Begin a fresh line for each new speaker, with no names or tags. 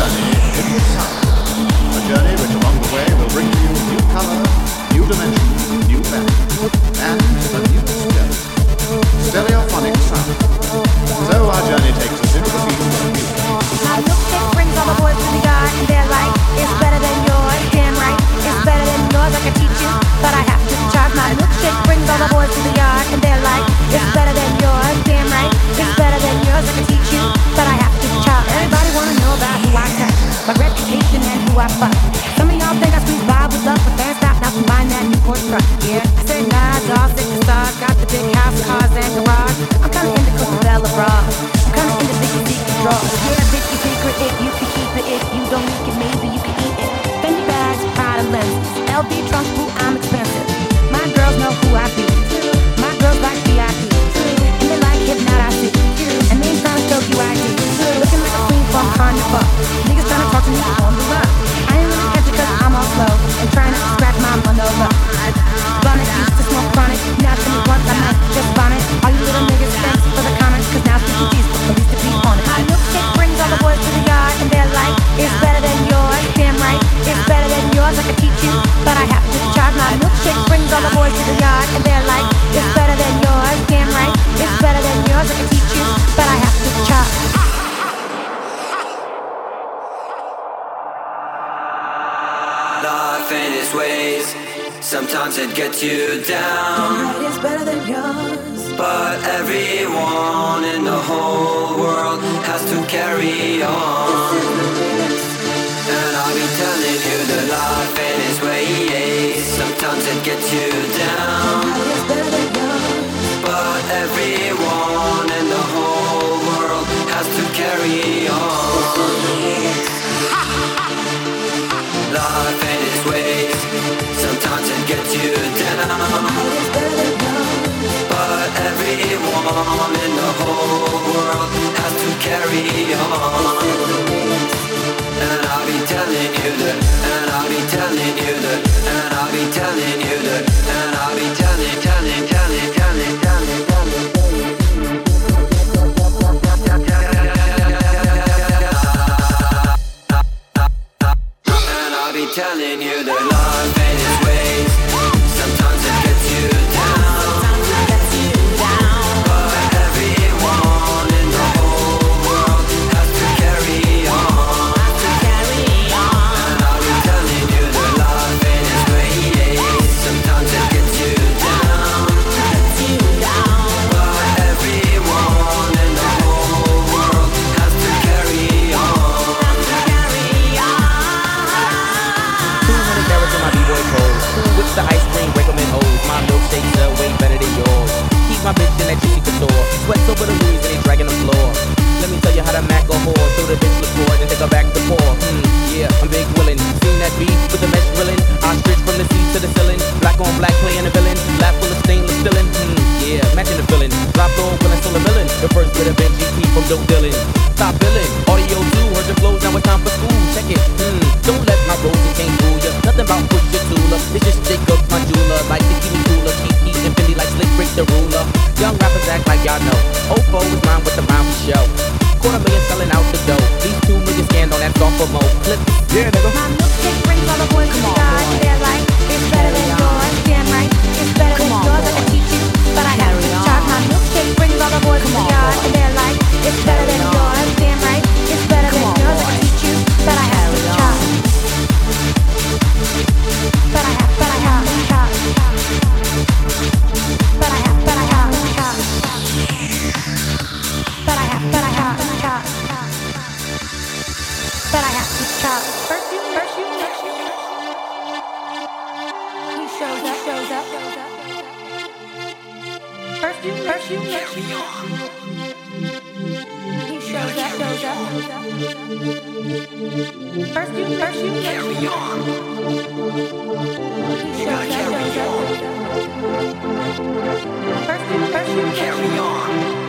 journey, it will sound. A journey which along the way will bring to you new color, new dimension, new value, and a new stereo. Stereophonic sound. So our journey takes us into the field of music.
My milkshake brings all the boys to the yard and they're like, it's better than yours, damn right. It's better than yours, I can teach you, but I have to charge. My milkshake brings all the boys to the yard and they're like, it's better than yours, damn right. It's better than yours, I can teach you, but I have to charge. Everybody wanna know about who I touch, my reputation and who I fuck. Some of y'all think I squeeze by with love, but then stop now to mind that Newport truck. Yeah, I said nah, dog, sick the stars, got the big house, cars and garage. I'm kinda into Coca-Cola bras, I'm kinda into Vicky Secret drawers. Yeah, Vicky Secret, if you can keep it, if you don't like it, maybe you can eat it. Fendi bags, Prada lenses, LV trunks, boo, I'm expensive. My girls know who I be, my girls like VIP, and they like Hypnot, I see, and they ain't tryna show you ID. Looking like a queen from Carnival, niggas tryna talk to me on the run. I ain't really catch it cause I'm all slow, and trying to scratch my Manolo. Bonnet used to smoke chronic, now to me once I might just bonnet. All you little niggas, thanks for the comments, cause now CPG's police to be on it. My milkshake brings all the boys to the yard, and they're like, it's better than yours, damn right. It's better than yours, I can teach you, but I have to charge. My milkshake brings all the boys to the yard, and they're like, it's better than yours, damn right. It's better than yours, I can teach you, but I have to charge.
Life and its ways, sometimes it gets you down.
It's better than yours,
but everyone in the whole world has to carry on. And I'll be telling you that life and its ways, sometimes it gets you down.
it's better than yours.
But everyone in the whole world has to carry on. Life and its ways, sometimes it gets you down. But everyone in the whole world has to carry on. And I'll be telling you that, and I'll be telling you that, and I'll be telling you that, and I'll be telling. And I'll be telling you that life ain't its ways. Sometimes it gets you down. But everyone in the whole world has to carry on. And I'll be telling you that life ain't its ways. Sometimes it gets you down. But everyone in the whole world has to carry on.
200 carats in my b-boy clothes. Cool with the ice cream, break 'em in holes. My milkshakes are way better than yours. Keep my bitch in that juicy couture. Sweats over the Louis and they dragging the floor. Let me tell you how to Mac a whore. Throw the bitch before, then take her back to pour. Yeah, I'm big willin'. Seen that beat with the mesh drilling. Ostrich from the seat to the ceiling. Black on black playing the villain. Lap full of stainless stillin'. Yeah, matching the feeling. Drop low when I still a villain. The first with a bench GP from Dope Dillon. Stop billing. Audio 2, heard your flows, now it's time for school. Check it. Don't let my roses can't fool ya. Nothing about push your tool up. It's just Jacob, my jeweler. Like to keep me cooler. Keep eating Fendi like Slick Rick the ruler. Young rappers act like y'all know. Ofo is mine with the rhyme for show. $250,000 selling out the dough. These 2 million scanned on that software mode. Clip. Yeah, nigga.
My milkshake brings all the boys to the yard, and they're like, it's better than yours, damn right. It's better than yours, I can teach you, but I have to charge. My milkshake brings all the boys to the yard, and they're like, it's better than yours, damn right. It's better than yours, I can teach you, but I have to charge. But I have to charge. But I have to charge. But I have to charge. But I have to charge. First you. He shows up. First you.
Carry on.
He shows up. First you.
Carry on.
He
You gotta carry on.
shows up. First you.
Carry on.